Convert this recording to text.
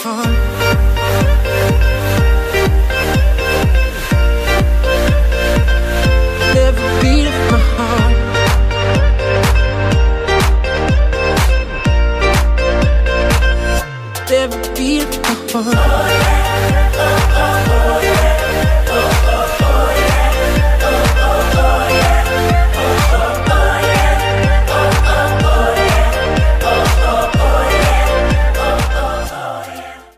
heart. Every beat of my heart. Every beat of my heart. Oh yeah, oh, oh, oh, yeah.